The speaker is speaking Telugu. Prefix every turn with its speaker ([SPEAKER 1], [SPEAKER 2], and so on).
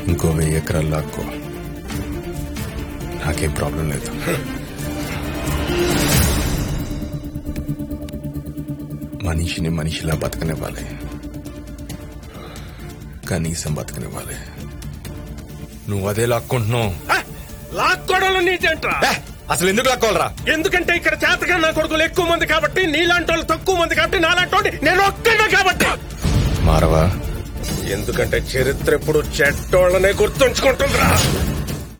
[SPEAKER 1] ఇంకో 1000 ఎకరాలు లాక్కో, నాకేం ప్రాబ్లం లేదు. మనిషిని మనిషిలా బతకనివ్వాలి, కనీసం బతకనివ్వాలి. నువ్వు అదే లాక్కుంటున్నావు.
[SPEAKER 2] లాక్కోవడంలో నీటేంట్రా?
[SPEAKER 1] అసలు ఎందుకు లాక్కోవాలరా?
[SPEAKER 2] ఎందుకంటే ఇక్కడ చేతగా నా కొడుకులు ఎక్కువ మంది కాబట్టి, నీలాంటి వాళ్ళు తక్కువ మంది కాబట్టి, నాలాంటి నేను ఒక్కడే కాబట్టి.
[SPEAKER 1] మారవా?
[SPEAKER 2] ఎందుకంటే చరిత్ర ఎప్పుడు చెడ్డోళ్ళనే గుర్తుంచుకుంటుందిరా.